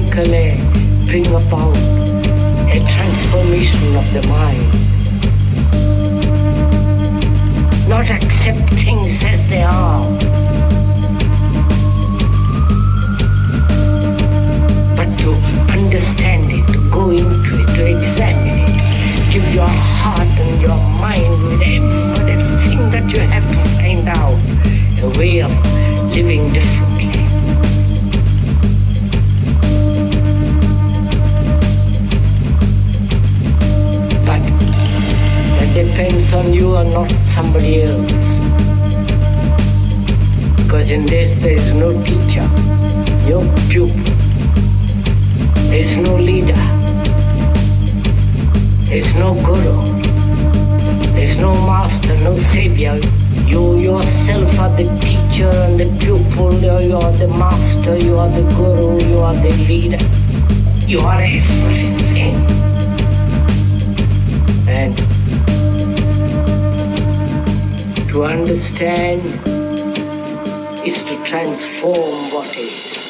systematically bring about a transformation of the mind. Not accept things as they are, but to understand it, to go into it, to examine it, give your heart and your mind with everything that you have to find out a way of living differently. But that depends on you and not somebody else. Because in this there is no teacher, no pupil, there is no leader, there is no guru, there is no master, no savior. You yourself are the teacher and the pupil, you are the master, you are the guru, you are the leader. You are everything. And to understand is to transform what is.